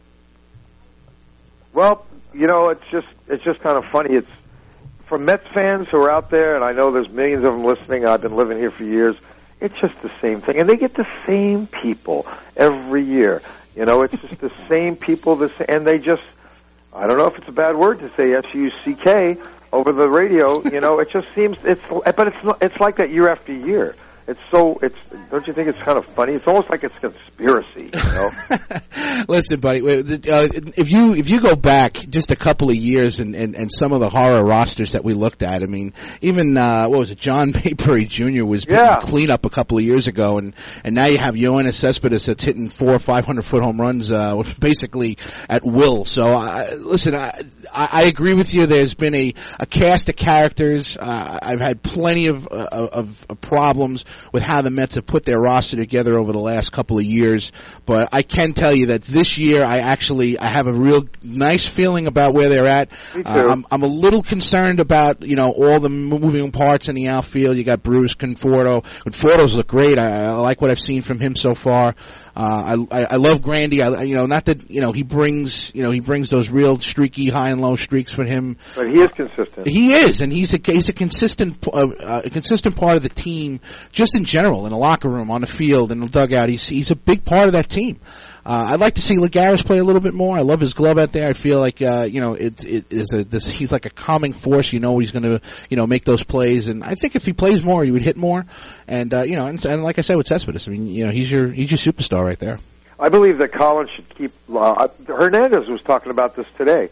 Well, it's just kind of funny. It's for Mets fans who are out there, and I know there's millions of them listening. I've been living here for years. It's just the same thing, and they get the same people every year. It's just the same people, and they just, I don't know if it's a bad word to say S-U-C-K over the radio, it just seems, it's like that year after year. Don't you think it's kind of funny? It's almost like it's a conspiracy, Listen, buddy, if you go back just a couple of years and some of the horror rosters that we looked at, I mean, even, John Mayberry Jr. was clean up a couple of years ago, and now you have Yoenis Cespedes that's hitting 400 or 500-foot home runs, basically at will. So, listen, I agree with you. There's been a cast of characters. I've had plenty of problems with how the Mets have put their roster together over the last couple of years, but I can tell you that this year I have a real nice feeling about where they're at. Me too. I'm a little concerned about all the moving parts in the outfield. You got Bruce, Conforto. Conforto's look great. I like what I've seen from him so far. I love Grandy. Not that he brings those real streaky high and low streaks for him. But he is consistent. He is, and he's a consistent part of the team, just in general, in the locker room, on the field, in the dugout. He's a big part of that team. I'd like to see Lagares play a little bit more. I love his glove out there. I feel like he's like a calming force. He's going to make those plays, and I think if he plays more, he would hit more. And and like I said with Cespedes, I mean, he's your superstar right there. I believe that Collins should keep. Hernandez was talking about this today.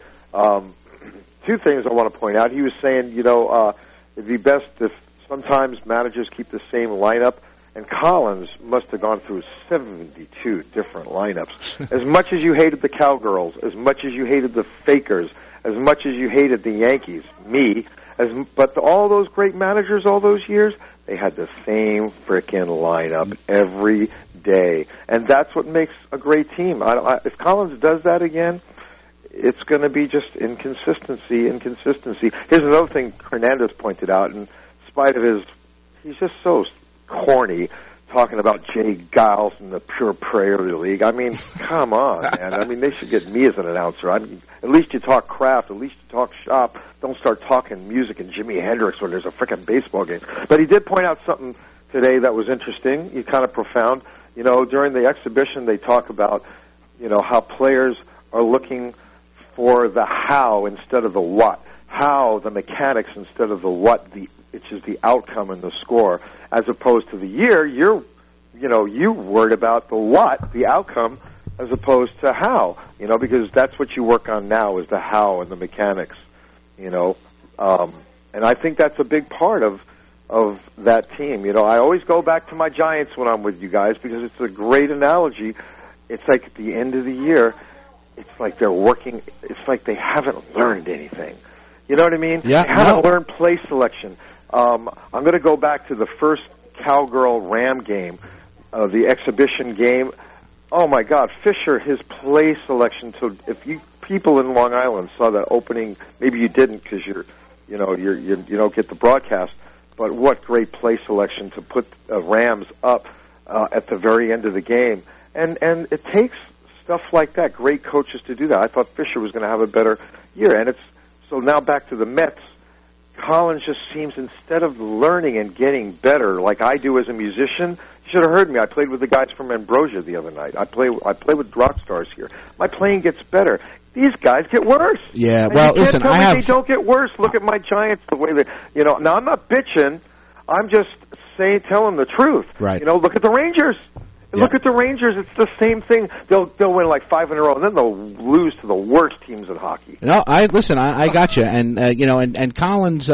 Two things I want to point out. He was saying, it'd be best if sometimes managers keep the same lineup. And Collins must have gone through 72 different lineups. As much as you hated the Cowgirls, as much as you hated the Fakers, as much as you hated the Yankees, but all those great managers all those years, they had the same frickin' lineup every day. And that's what makes a great team. If Collins does that again, it's going to be just inconsistency. Here's another thing Hernandez pointed out, in spite of he's just so corny, talking about Jay Giles and the pure prayer of the league. I mean, come on, man. I mean, they should get me as an announcer. I mean, at least you talk craft. At least you talk shop. Don't start talking music and Jimi Hendrix when there's a frickin' baseball game. But he did point out something today that was interesting, kind of profound. During the exhibition, they talk about, how players are looking for the how instead of the what. How, the mechanics instead of the what, which is the outcome and the score, as opposed to the year. You're worried about the what, the outcome, as opposed to how, because that's what you work on now is the how and the mechanics, and I think that's a big part of that team. I always go back to my Giants when I'm with you guys because it's a great analogy. It's like at the end of the year, it's like they're working, it's like they haven't learned anything. You know what I mean? Yeah, they haven't learned play selection. I'm going to go back to the first Cowgirl Ram game, the exhibition game. Oh my God, Fisher, his play selection. So if you people in Long Island saw that opening, maybe you didn't because you don't get the broadcast. But what great play selection to put Rams up at the very end of the game, and it takes stuff like that, great coaches to do that. I thought Fisher was going to have a better year, and so now back to the Mets. Collins just seems, instead of learning and getting better like I do as a musician, you should have heard me. I played with the guys from Ambrosia the other night. I play with rock stars here. My playing gets better. These guys get worse. Yeah, and well, listen, they don't get worse. Look at my Giants, the way they, now I'm not bitching. I'm just telling the truth. Right. Look at the Rangers. Look at the Rangers. It's the same thing. They'll win like 5 in a row, and then they'll lose to the worst teams in hockey. No, I got you, and and Collins.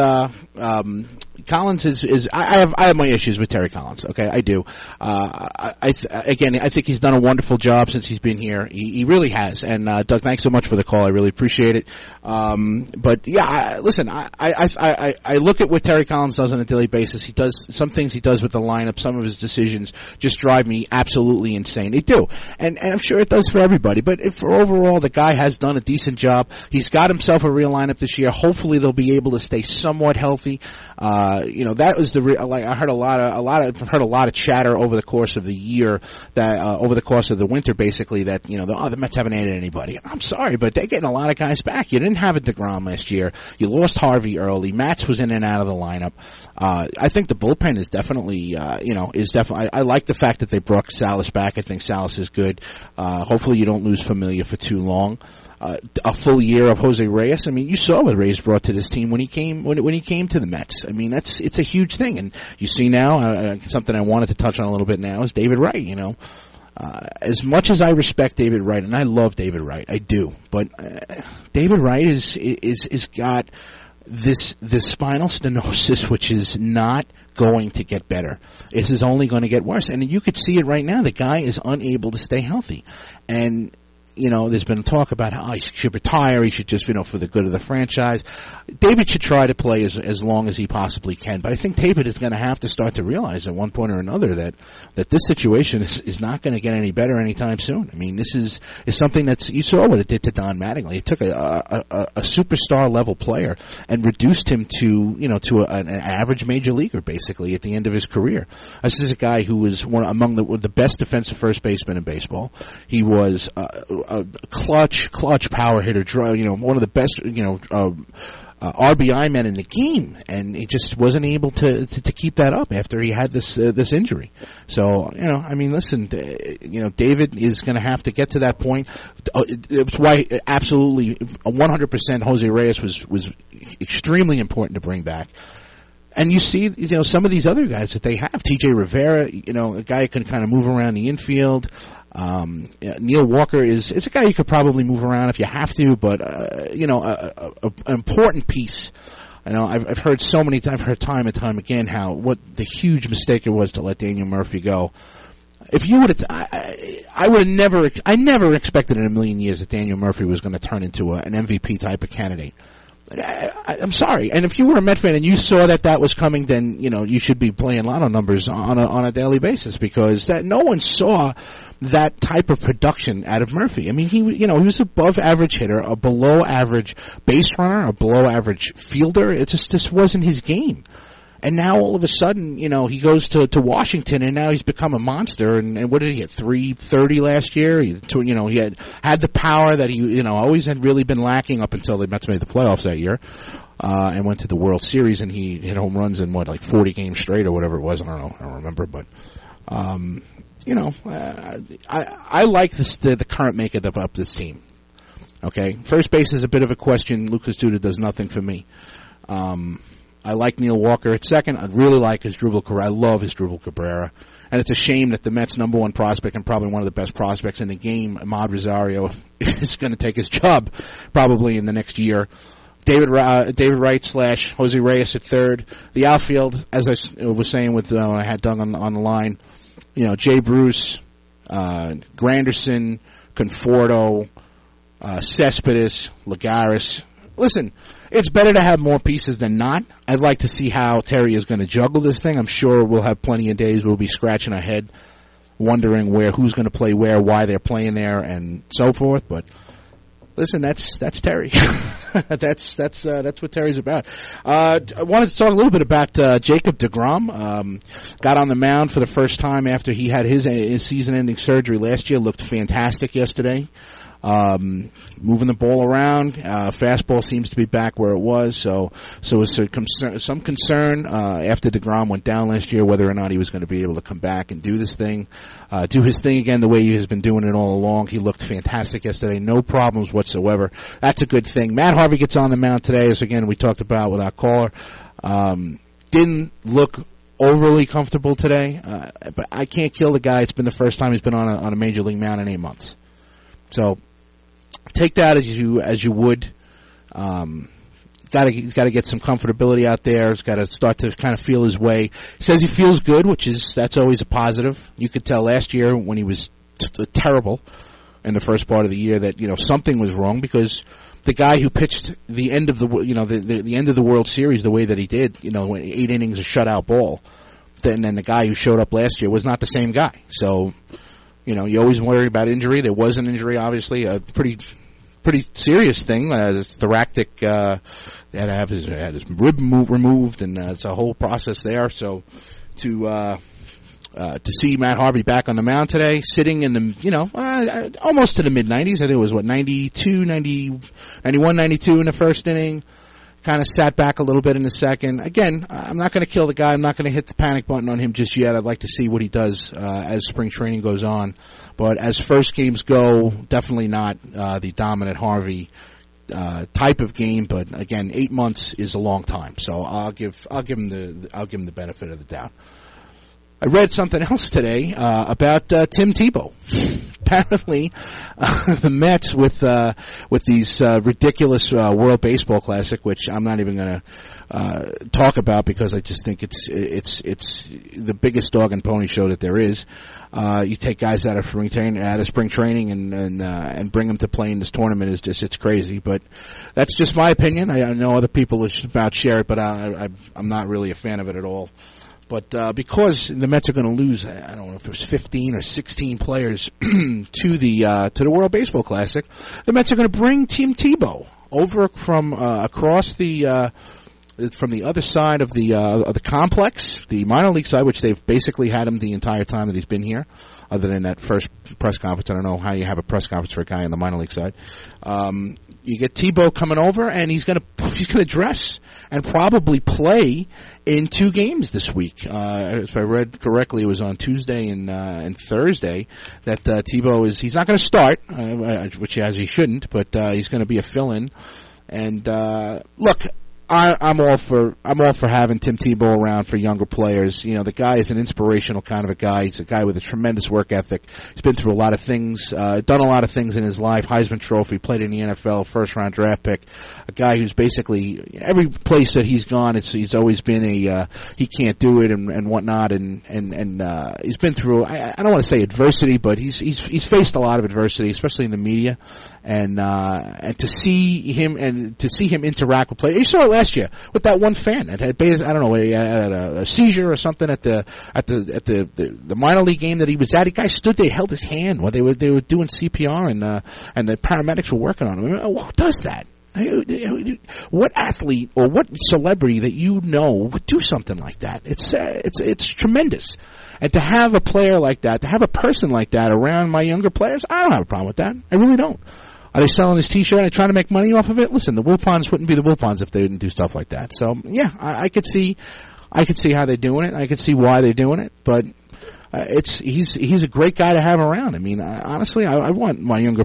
Collins is I have my issues with Terry Collins. Okay, I do. I think he's done a wonderful job since he's been here. He really has. And Doug, thanks so much for the call. I really appreciate it. But yeah, listen. I look at what Terry Collins does on a daily basis. He does some things. He does with the lineup. Some of his decisions just drive me absolutely insane. They do, and I'm sure it does for everybody. But for overall, the guy has done a decent job. He's got himself a real lineup this year. Hopefully, they'll be able to stay somewhat healthy. That was I heard a lot of chatter over the course of the year over the course of the winter, basically that, the Mets haven't added anybody. I'm sorry, but they're getting a lot of guys back. You didn't have a DeGrom last year. You lost Harvey early. Matz was in and out of the lineup. I think the bullpen is definitely, I like the fact that they brought Salas back. I think Salas is good. Hopefully you don't lose Familia for too long. A full year of Jose Reyes. I mean, you saw what Reyes brought to this team when he came to the Mets. I mean, it's a huge thing. And you see now, something I wanted to touch on a little bit now is David Wright. As much as I respect David Wright, and I love David Wright, I do. But David Wright is got this spinal stenosis, which is not going to get better. This is only going to get worse. And you could see it right now. The guy is unable to stay healthy. And there's been talk about how he should retire. He should just, for the good of the franchise. David should try to play as long as he possibly can. But I think David is going to have to start to realize at one point or another that this situation is not going to get any better anytime soon. I mean, this is something you saw what it did to Don Mattingly. It took a superstar level player and reduced him to an average major leaguer basically at the end of his career. This is a guy who was among the best defensive first basemen in baseball. He was a clutch power hitter, one of the best, RBI men in the game, and he just wasn't able to keep that up after he had this injury. So, listen, David is going to have to get to that point. It's why absolutely 100% Jose Reyes was extremely important to bring back. And you see, some of these other guys that they have, TJ Rivera, a guy who can kind of move around the infield. Neil Walker is a guy you could probably move around if you have to, but an important piece. I know I've heard so many times, I've heard time and time again what the huge mistake it was to let Daniel Murphy go. If you would have, I never expected in a million years that Daniel Murphy was going to turn into an MVP type of candidate. I'm sorry. And if you were a Met fan and you saw that was coming, then, you should be playing lotto numbers on a daily basis, because no one saw that type of production out of Murphy. I mean, he was above average hitter, a below average base runner, a below average fielder. It just wasn't his game. And now all of a sudden, he goes to Washington, and now he's become a monster. And what did he get? 330 last year. He had the power that he always had really been lacking up until the Mets made the playoffs that year, and went to the World Series, and he hit home runs in 40 games straight or whatever it was. I don't remember, but I like the current makeup of this team. Okay, first base is a bit of a question. Lucas Duda does nothing for me. I like Neil Walker at second. I really like Asdrubal Cabrera. I love Asdrubal Cabrera. And it's a shame that the Mets' number one prospect and probably one of the best prospects in the game, Ahmad Rosario, is going to take his job probably in the next year. David Wright / Jose Reyes at third. The outfield, as I was saying when I had Doug on the line, Jay Bruce, Granderson, Conforto, Cespedes, Lagares. Listen, it's better to have more pieces than not. I'd like to see how Terry is going to juggle this thing. I'm sure we'll have plenty of days we'll be scratching our head, wondering who's going to play where, why they're playing there, and so forth. But listen, that's Terry. that's what Terry's about. I wanted to talk a little bit about Jacob deGrom. Got on the mound for the first time after he had his season-ending surgery last year. Looked fantastic yesterday. Moving the ball around, fastball seems to be back where it was, so was some concern after deGrom went down last year whether or not he was going to be able to come back and do his thing again the way he has been doing it all along. He looked fantastic yesterday, no problems whatsoever. That's a good thing. Matt Harvey gets on the mound today, as again we talked about with our caller. Didn't look overly comfortable today, but I can't kill the guy. It's been the first time he's been on a major league mound in 8 months. So take that as you would. He's got to get some comfortability out there. He's got to start to kind of feel his way. He says he feels good, that's always a positive. You could tell last year when he was terrible in the first part of the year that something was wrong, because the guy who pitched the end of the end of the World Series the way that he did, 8 innings of shutout ball, then the guy who showed up last year was not the same guy. So. You always worry about injury. There was an injury, obviously, a pretty serious thing. Thoracic, had his rib removed, and it's a whole process there. So to see Matt Harvey back on the mound today, sitting in the almost to the mid 90s. I think it was 92, 90, 91, 92 in the first inning. Kind of sat back a little bit in the second. Again, I'm not going to kill the guy. I'm not going to hit the panic button on him just yet. I'd like to see what he does as spring training goes on. But as first games go, definitely not the dominant Harvey type of game. But again, 8 months is a long time, so I'll give him the benefit of the doubt. I read something else today about Tim Tebow. Apparently, the Mets with these ridiculous World Baseball Classic, which I'm not even going to talk about because I just think it's the biggest dog and pony show that there is. You take guys out of spring training and bring them to play in this tournament it's crazy. But that's just my opinion. I know other people about share it, but I'm not really a fan of it at all. But because the Mets are going to lose, I don't know if it was 15 or 16 players to the World Baseball Classic, the Mets are going to bring Tim Tebow over from across from the other side of the complex, the minor league side, which they've basically had him the entire time that he's been here, other than that first press conference. I don't know how you have a press conference for a guy on the minor league side. You get Tebow coming over, and he's going to dress and probably play in 2 games this week. If I read correctly, it was on Tuesday and Thursday that Tebow he's not going to start, which as he shouldn't, but he's going to be a fill-in. And look, I'm all for having Tim Tebow around for younger players. You know, the guy is an inspirational kind of a guy. He's a guy with a tremendous work ethic. He's been through a lot of things, done a lot of things in his life. Heisman Trophy, played in the NFL, first round draft pick. A guy who's basically every place that he's gone, he's always been he can't do it and whatnot. And he's been through I don't want to say adversity, but he's faced a lot of adversity, especially in the media. And to see him interact with players, you saw it last year with that one fan that had a seizure or something at the minor league game that he was at. The guy stood there, held his hand while they were doing CPR and the paramedics were working on him. Who does that? What athlete or what celebrity that you know would do something like that? It's tremendous. And to have a player like that, to have a person like that around my younger players, I don't have a problem with that. I really don't. Are they selling his T-shirt and trying to make money off of it? Listen, the Wilpons wouldn't be the Wilpons if they didn't do stuff like that. So yeah, I could see how they're doing it. I could see why they're doing it. But he's a great guy to have around. I mean, honestly, I want my younger.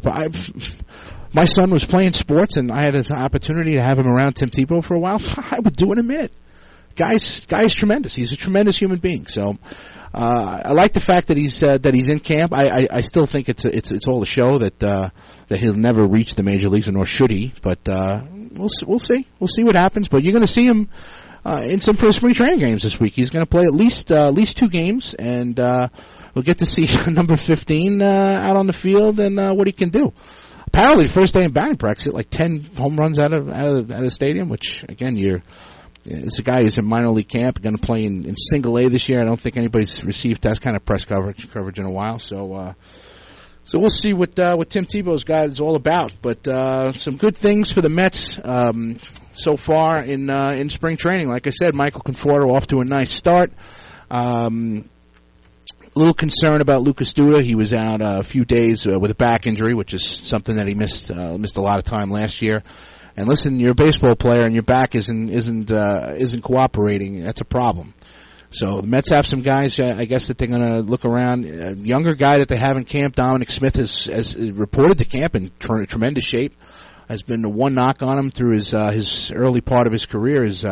My son was playing sports, and I had an opportunity to have him around Tim Tebow for a while. I would do it in a minute. Guy's tremendous. He's a tremendous human being. So. I like the fact that he's in camp. I still think it's all a show that he'll never reach the major leagues, nor should he. But we'll see what happens. But you're going to see him in some spring training games this week. He's going to play at least 2 games, and we'll get to see number 15 out on the field and what he can do. Apparently, the first day in batting practice, hit like 10 home runs out of the stadium, which again it's a guy who's in minor league camp, going to play in single A this year. I don't think anybody's received that kind of press coverage in a while. So we'll see what Tim Tebow's got is all about. But some good things for the Mets so far in spring training. Like I said, Michael Conforto off to a nice start. A little concern about Lucas Duda. He was out a few days with a back injury, which is something that he missed a lot of time last year. And listen, you're a baseball player and your back isn't cooperating. That's a problem. So the Mets have some guys, I guess, that they're going to look around. A younger guy that they have in camp, Dominic Smith, has reported to camp in tremendous shape. Has been the one knock on him through his early part of his career. He's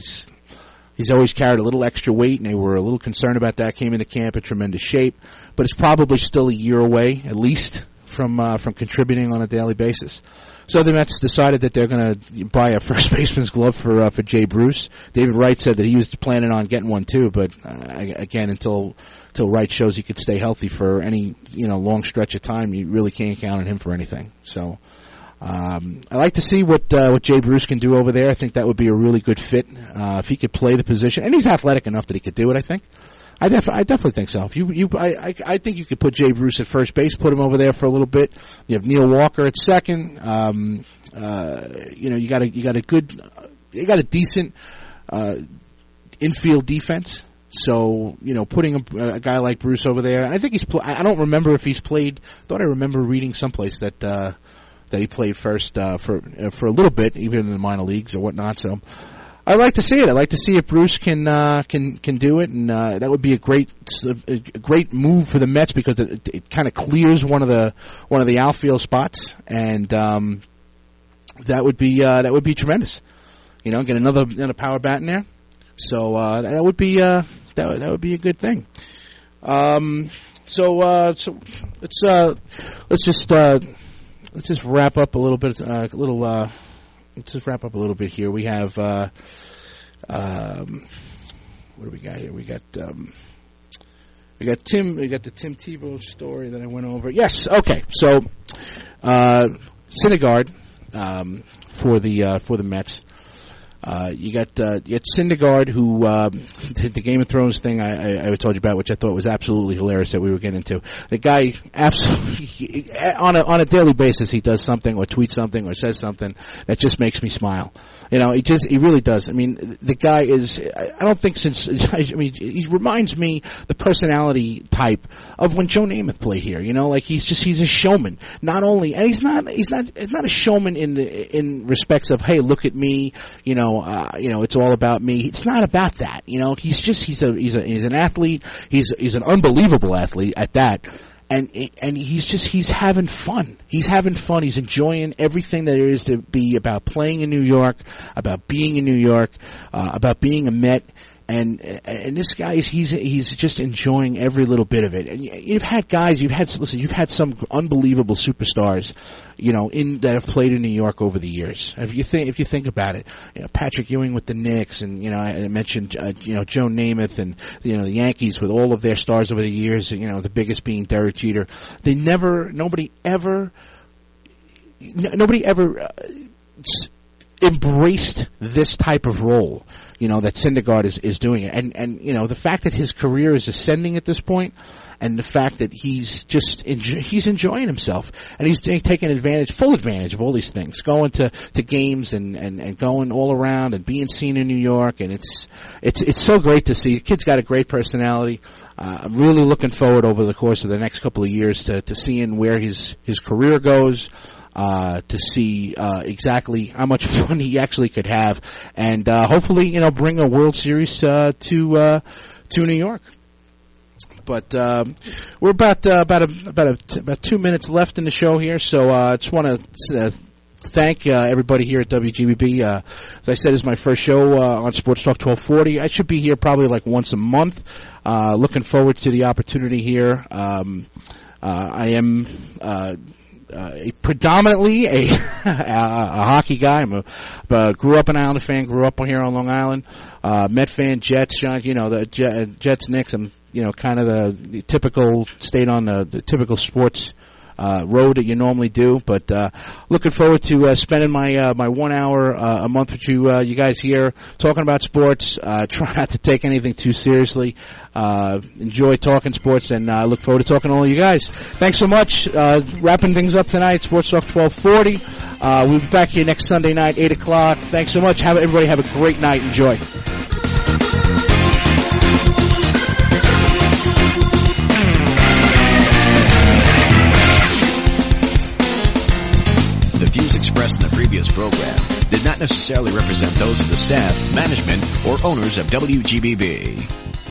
always carried a little extra weight, and they were a little concerned about that. Came into camp in tremendous shape, but it's probably still a year away, at least, from contributing on a daily basis. So the Mets decided that they're going to buy a first baseman's glove for Jay Bruce. David Wright said that he was planning on getting one too, but again, until Wright shows he could stay healthy for any long stretch of time, you really can't count on him for anything. So I like to see what Jay Bruce can do over there. I think that would be a really good fit if he could play the position, and he's athletic enough that he could do it. I think. I definitely think so. I think you could put Jay Bruce at first base, put him over there for a little bit. You have Neil Walker at second. You got a decent infield defense. So putting a guy like Bruce over there, I think I don't remember if he's played. Thought I remember reading someplace that he played first for a little bit, even in the minor leagues or whatnot. So. I like to see it. I like to see if Bruce can do it, and that would be a great move for the Mets because it kind of clears one of the outfield spots, and that would be tremendous. Get another power bat in there, so that would be a good thing. So let's just wrap up a little bit. Let's just wrap up a little bit here. We have, what do we got here? We got the Tim Tebow story that I went over. Yes, okay. So, Syndergaard, for the Mets. You got Syndergaard, who did the Game of Thrones thing I told you about, which I thought was absolutely hilarious that we were getting into. The guy absolutely on a daily basis he does something or tweets something or says something that just makes me smile. He really does. I mean, the guy is, I don't think he reminds me the personality type of when Joe Namath played here, he's a showman. Not only, and he's not a showman in respects of, hey, look at me, it's all about me. It's not about that, he's an athlete. He's an unbelievable athlete at that. And he's having fun. He's having fun. He's enjoying everything that there is to be about playing in New York, about being in New York, about being a Met. And this guy he's just enjoying every little bit of it. And you've had some unbelievable superstars, that have played in New York over the years. If you think about it, Patrick Ewing with the Knicks, and I mentioned Joe Namath, and the Yankees with all of their stars over the years. The biggest being Derek Jeter. Nobody ever embraced this type of role. That Syndergaard is doing it. And the fact that his career is ascending at this point, and the fact that he's enjoying himself, and he's taking full advantage of all these things, going to games and going all around and being seen in New York, and it's so great to see. The kid's got a great personality. I'm really looking forward over the course of the next couple of years to seeing where his career goes. To see exactly how much fun he actually could have, and hopefully, bring a World Series to New York. But we're about 2 minutes left in the show here, so I just want to thank everybody here at WGBB. As I said, this is my first show on Sports Talk 1240. I should be here probably like once a month. Looking forward to the opportunity here. I am predominantly a hockey guy. Grew up an Islander fan. Grew up here on Long Island. Met fan, Jets. The Jets, Knicks. I'm kind of the typical stayed on the typical sports road that you normally do. But looking forward to spending my 1 hour a month with you guys here talking about sports. Try not to take anything too seriously. Enjoy talking sports, and I look forward to talking to all you guys. Thanks so much. Wrapping things up tonight, Sports Talk 1240. We'll be back here next Sunday night, 8 o'clock. Thanks so much. Everybody have a great night. Enjoy. The views expressed in the previous program did not necessarily represent those of the staff, management, or owners of WGBB.